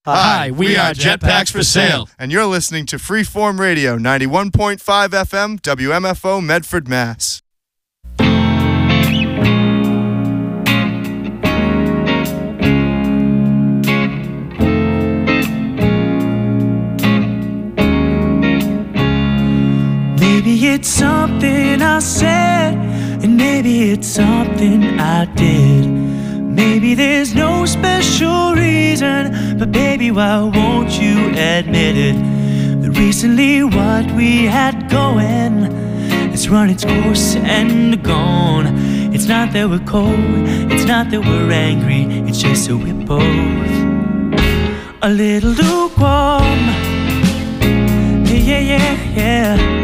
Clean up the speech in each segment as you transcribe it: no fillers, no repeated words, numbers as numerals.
Hi, we are Jetpacks for Sale. And you're listening to Freeform Radio, 91.5 FM, WMFO, Medford, Mass. Maybe it's something I said, and maybe it's something I did. Maybe there's no special reason, but baby, why won't you admit it? That recently what we had going has run its course and gone. It's not that we're cold, it's not that we're angry, it's just that we're both a little lukewarm. Yeah, yeah, yeah.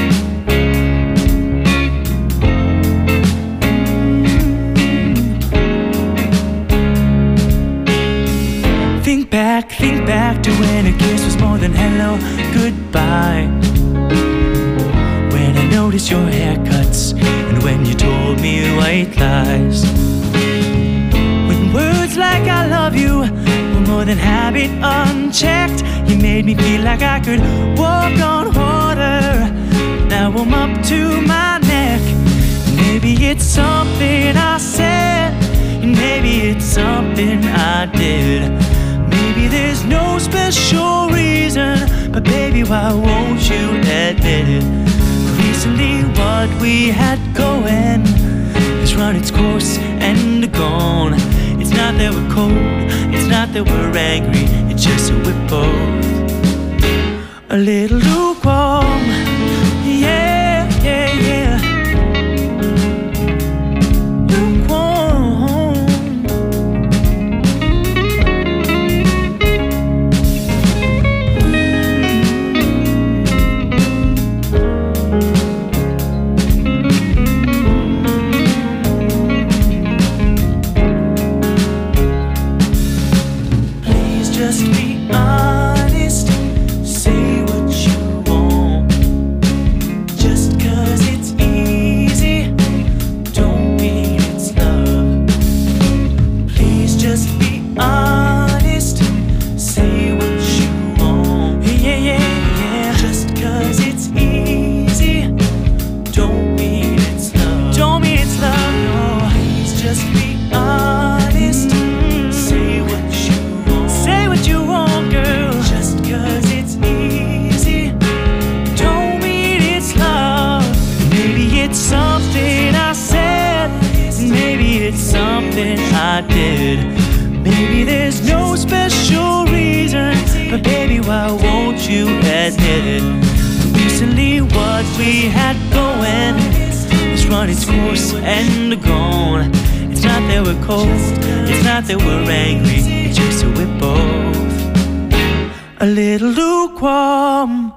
Think back to when a kiss was more than hello, goodbye. When I noticed your haircuts and when you told me white lies. When words like I love you were more than habit unchecked. You made me feel like I could walk on water. Now I'm up to my neck. Maybe it's something I said, and maybe it's something I did. Maybe there's no special reason, but baby, why won't you admit it? Recently what we had going has run its course and gone. It's not that we're cold, it's not that we're angry, it's just that we're both a little lukewarm. Yeah, yeah, yeah. I did. Maybe there's no special reason, but baby, why won't you admit it? Recently what we had going has run its course and gone. It's not that we're cold, it's not that we're angry, it's just that we're both a little lukewarm.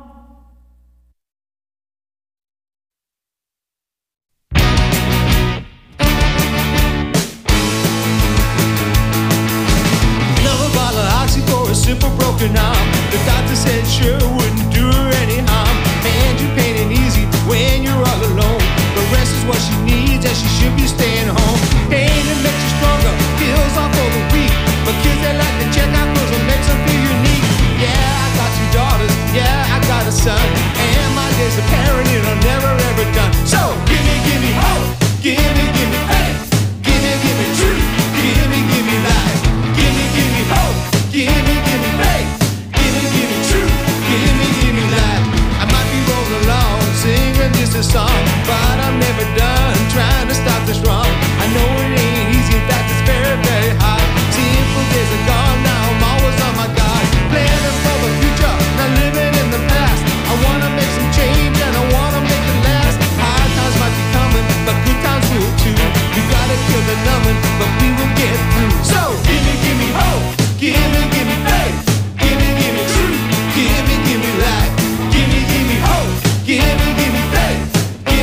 Simple broken arm. The doctor said sure wouldn't do her any harm. And you pain and easy when you're all alone. The rest is what she needs and she should be staying home. Pain that makes you stronger, kills off all the weak. But kids they like to check out cause it makes them feel unique. Yeah, I got 2 daughters, yeah, I got a son. And my days of parenting are never ever done. So give me hope, give me faith, give me truth, give me life. Give me hope, give me faith, give me truth, give me life. I might be rolling along, singing just a song, but I'm never done trying to stop this wrong. I know it ain't easy, in fact it's very, very hard. Simple days are gone, now I'm always on my guard. Planning for the future, not living in the past. I wanna make some change and I wanna make it last. Hard times might be coming, but good times will too. We gotta kill the numbing, but we will get through. So give me hope, give me faith, give me truth, give me life. Give me hope, give me faith, give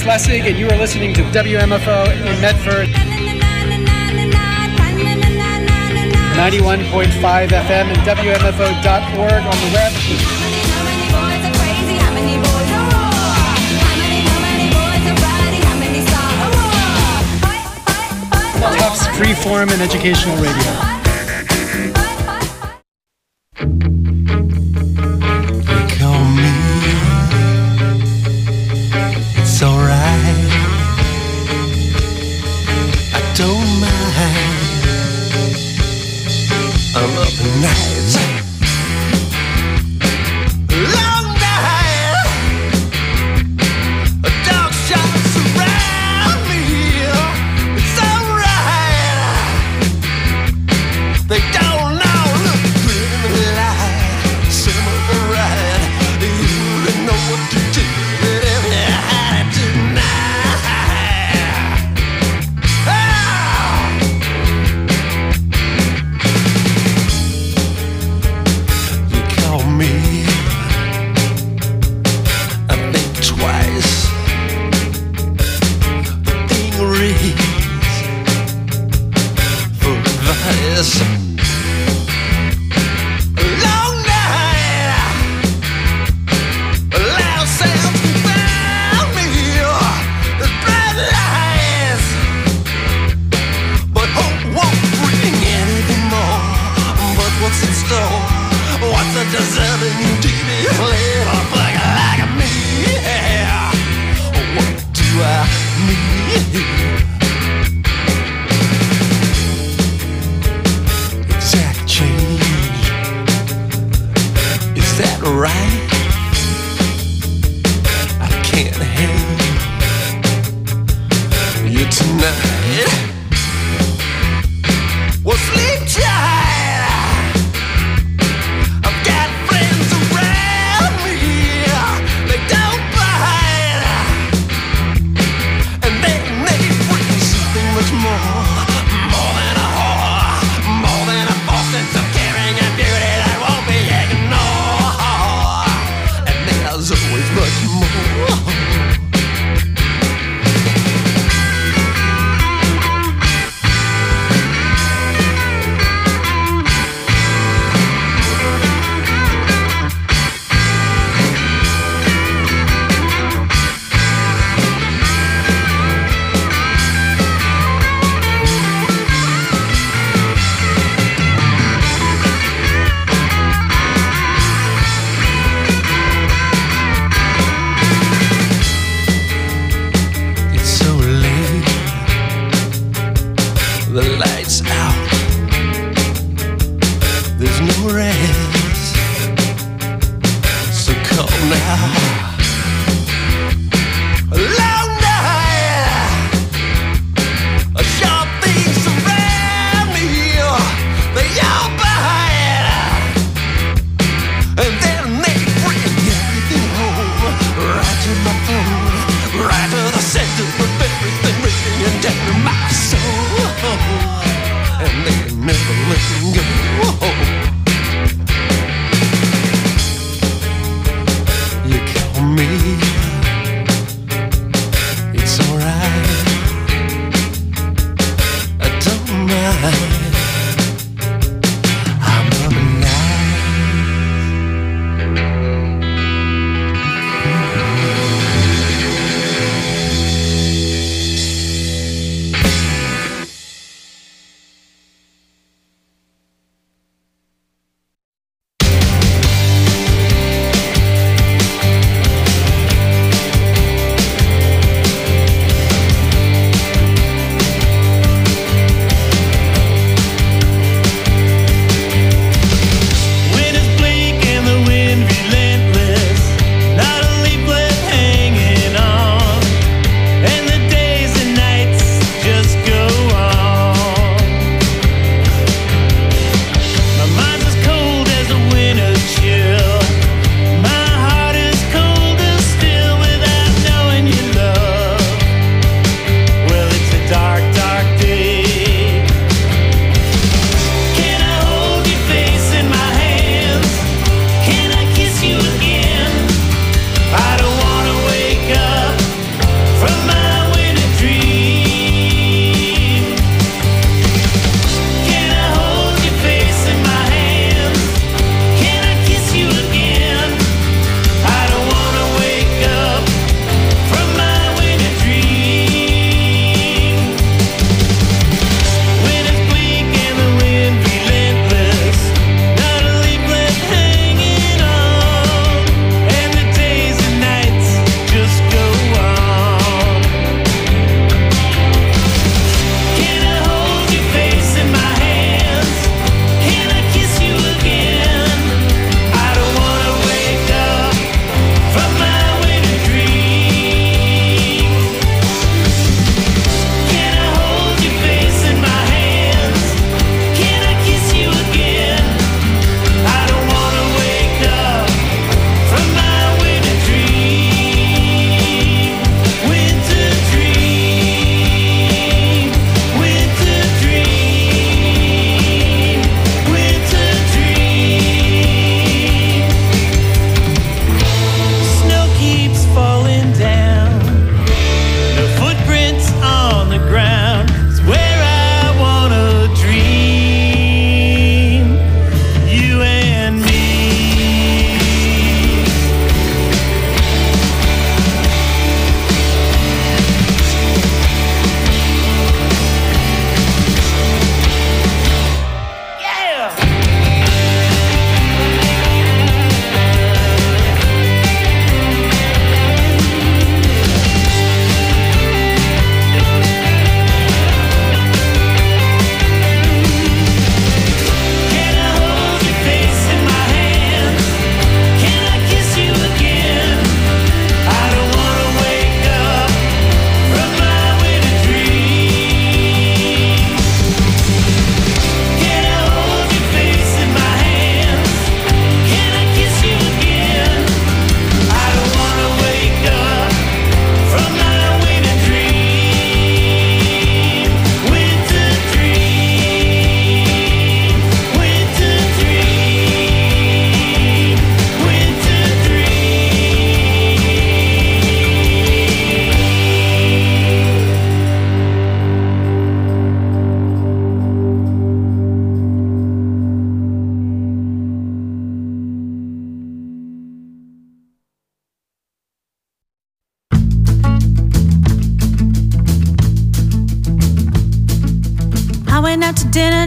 Schlesig, and you are listening to WMFO in Medford. 91.5 FM and WMFO.org on the web. Tufts Freeform and Educational Radio. Call me. It's alright. I don't mind. I'm up nights. Long night. Dog shots around me. It's alright. They don't know. Look good in the light. Some of the ride. You don't know what to do.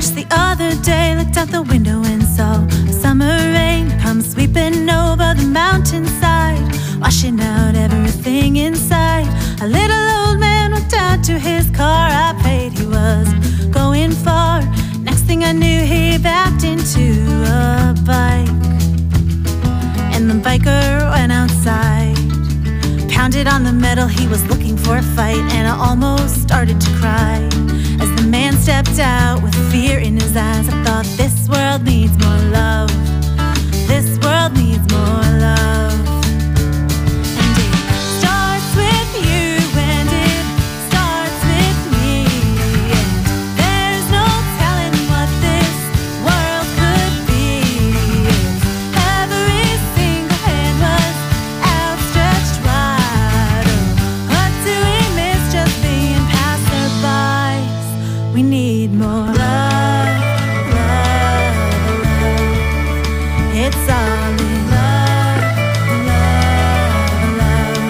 Just the other day, looked out the window and saw a summer rain come sweeping over the mountainside, washing out everything inside. A little old man walked out to his car. I prayed he wasn't going far. Next thing I knew, he backed into a bike, and the biker went outside, pounded on the metal. He was looking for a fight, and I almost started to cry as the man stepped out with fear in his eyes. I thought, this world needs more love. This world needs more love. And it starts with you, and it starts with me. And there's no telling what this world could be if every single hand was outstretched wide. Oh, what do we miss just being passerbys? We need more love, love, love. It's all in love, love, love.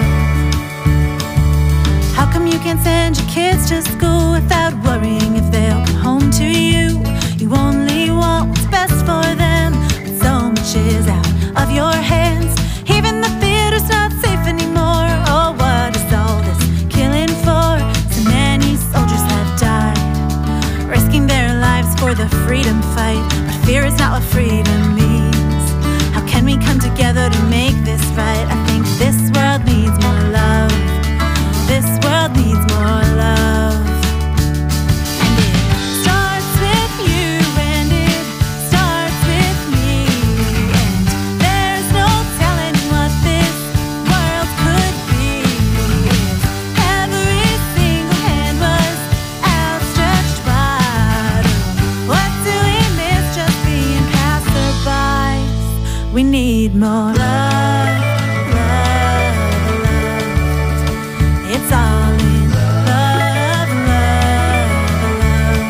How come you can't send your kids to school without worrying if they'll come home to you? You only want what's best for them, but so much is out of your hands. Even the theater's not safe anymore. Oh, what is all this killing for? So many soldiers have died, risking their lives for the freedom fight. But fear is not what freedom means. How can we come together to make this right? I think this world needs more love. This world needs more love. And it starts with you, and it starts with me. And there's no telling what this world could be if every single hand was outstretched wide. What do we miss just being passerbys? We need more love, love, love. It's all in love, love, love.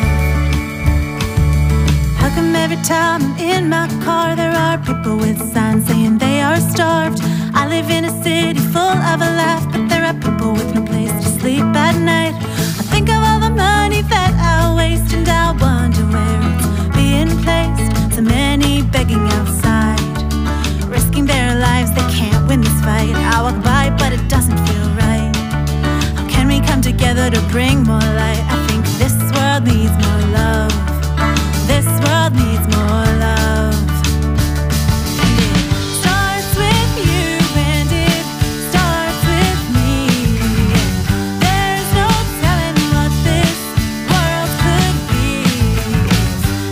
How come every time I'm in my car there are people with signs saying they are starved? I live in a city full of a laugh, but there are people with no place to sleep at night. I think of all the money that I waste, and I wonder where it's being placed. So many begging outside, risking their lives, they can't win this fight. I walk by, but it doesn't feel right. How can we come together to bring more light? I think this world needs more love. This world needs more love. And it starts with you, and it starts with me. And there's no telling what this world could be if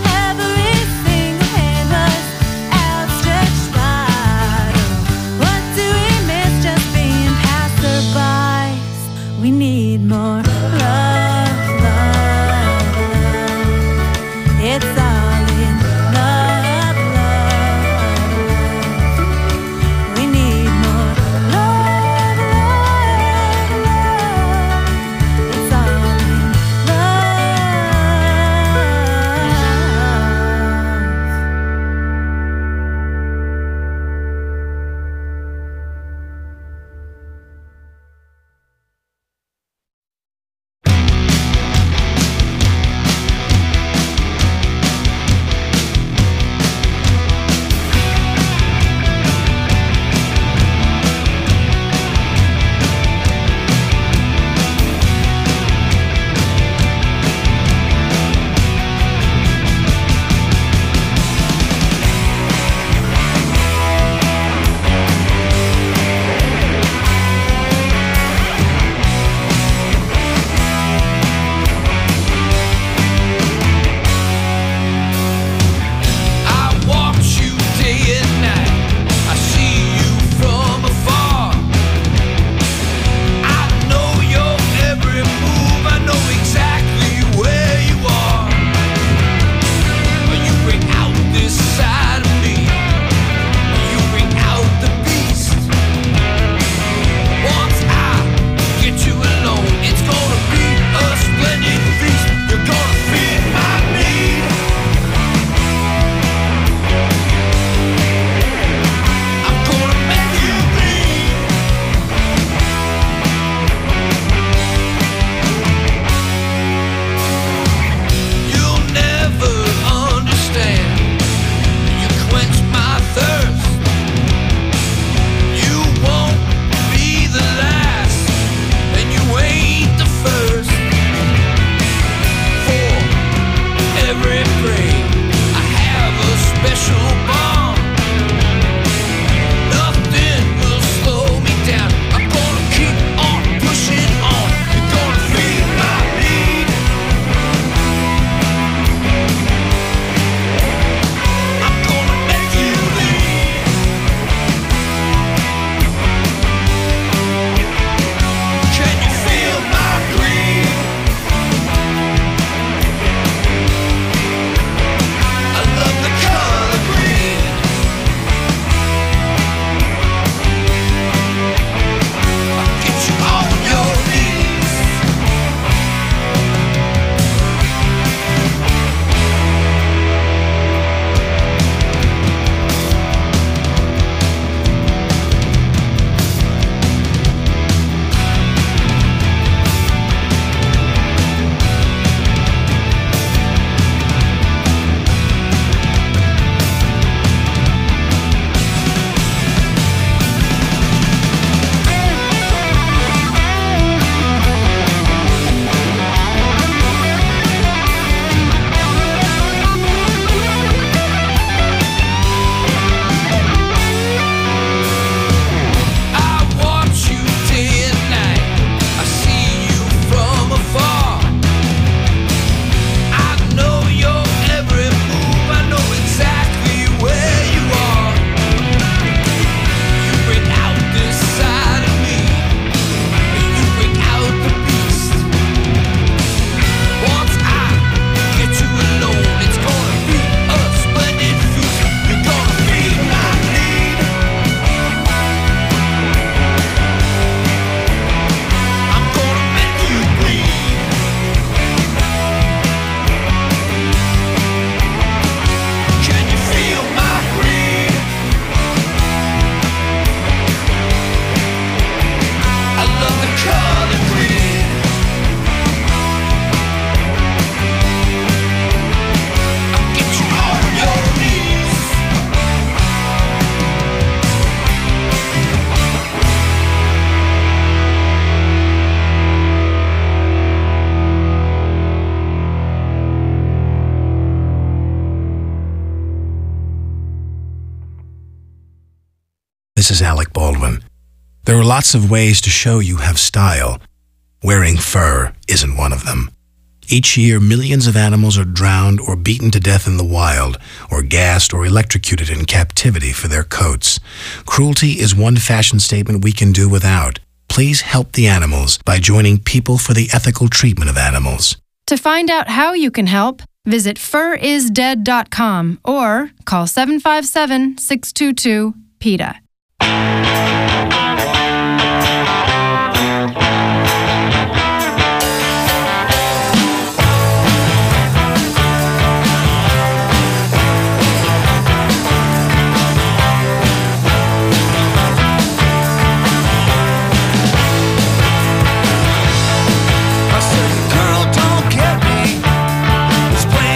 This is Alec Baldwin. There are lots of ways to show you have style. Wearing fur isn't one of them. Each year, millions of animals are drowned or beaten to death in the wild, or gassed or electrocuted in captivity for their coats. Cruelty is one fashion statement we can do without. Please help the animals by joining People for the Ethical Treatment of Animals. To find out how you can help, visit furisdead.com or call 757-622-PETA.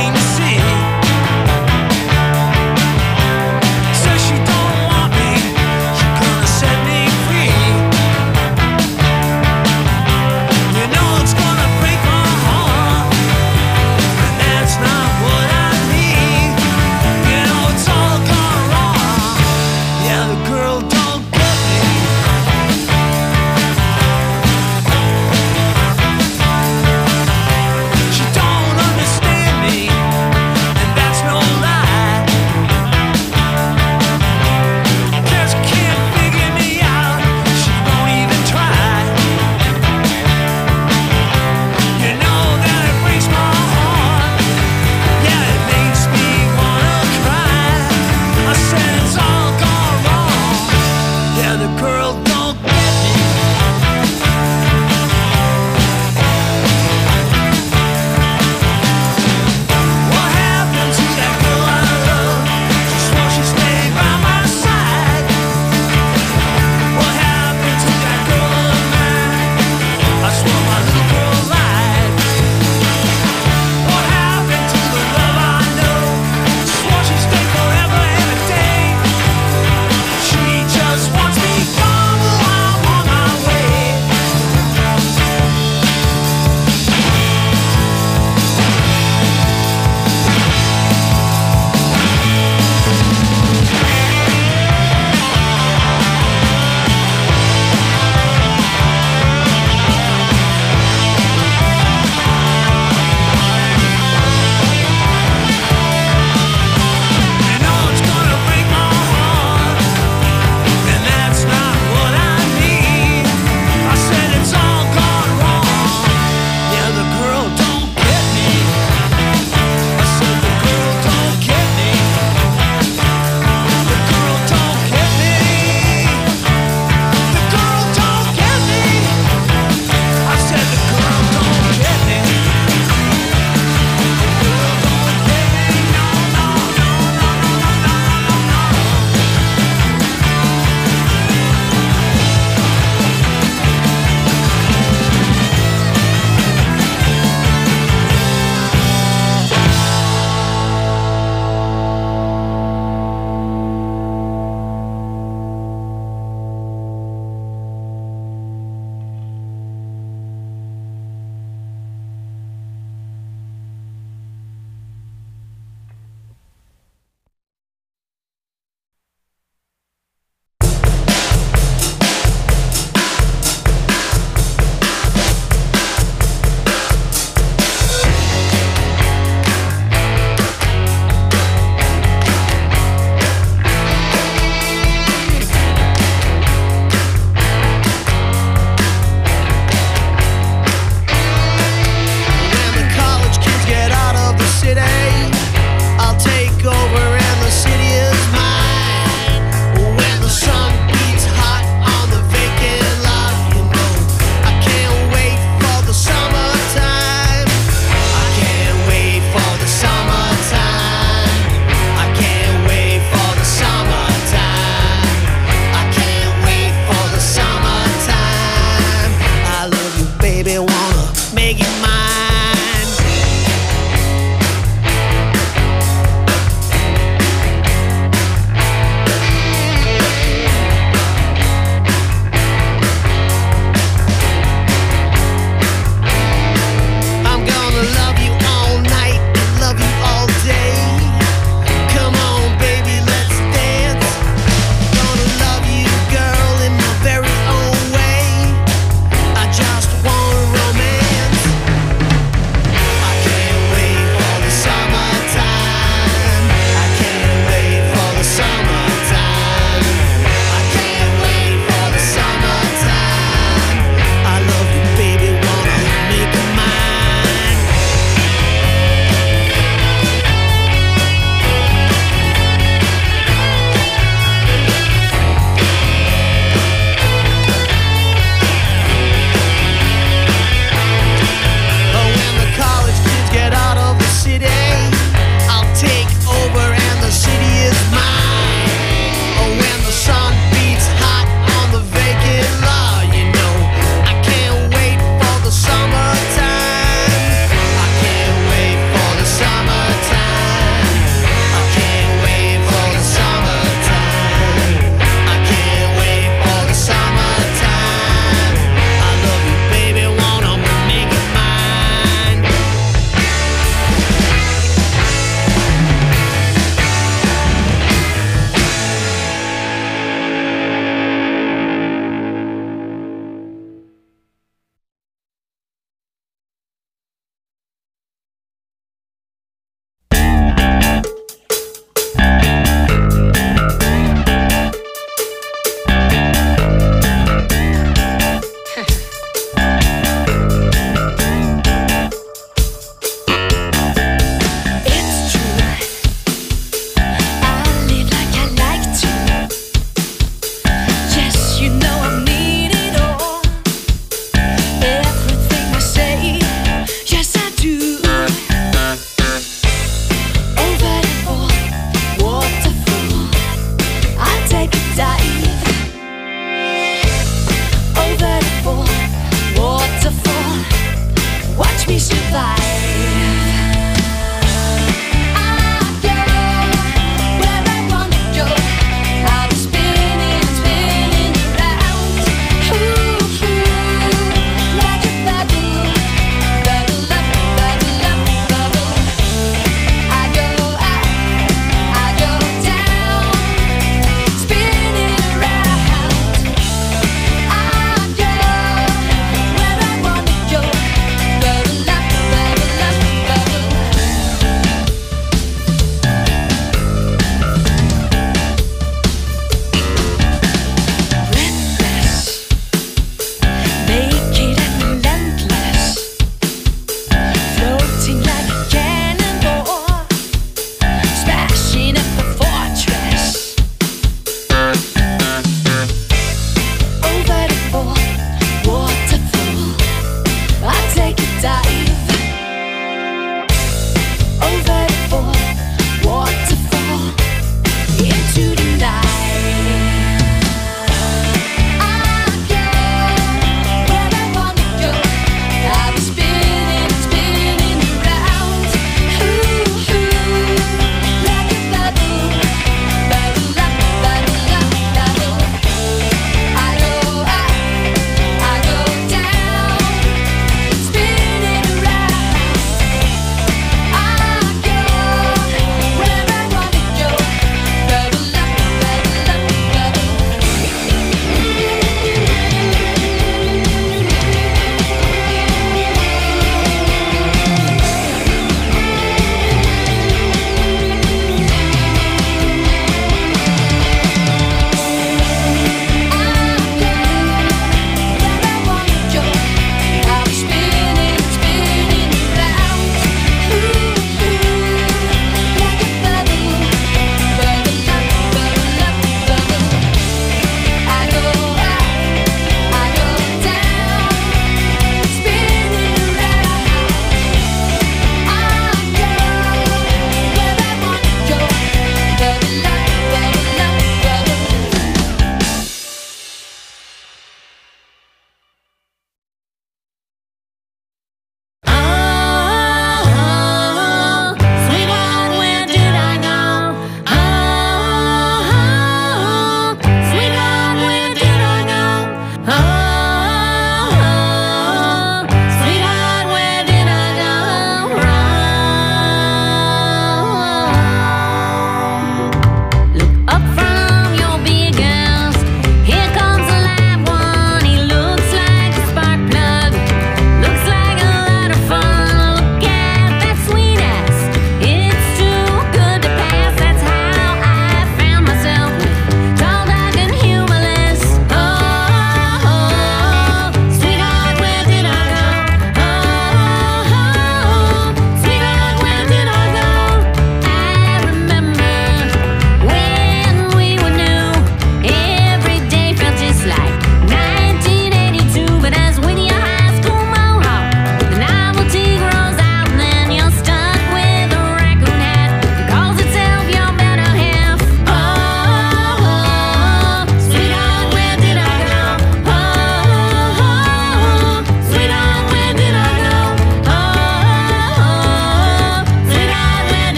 Says she don't want me.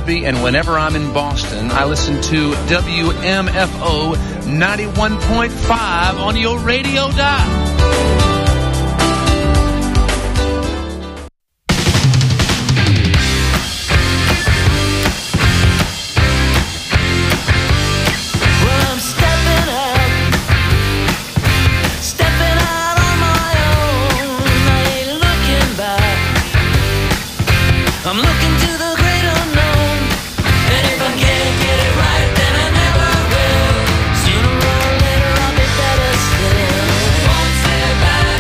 Mosby, and whenever I'm in Boston, I listen to WMFO 91.5 on your radio dial. I'm looking to the great unknown, and if I can't get it right, then I never will. Sooner or later I'll be better still. Won't say bye.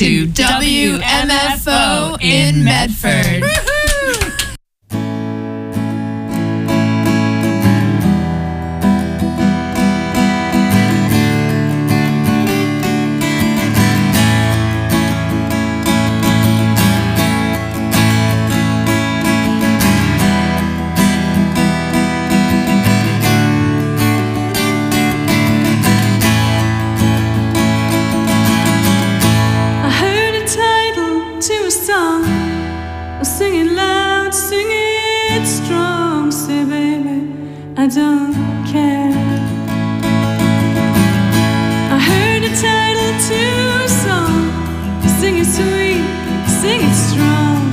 to WMFO in Medford. Sing it loud, sing it strong. Say, baby, I don't care. I heard the title to a song. Sing it sweet, sing it strong.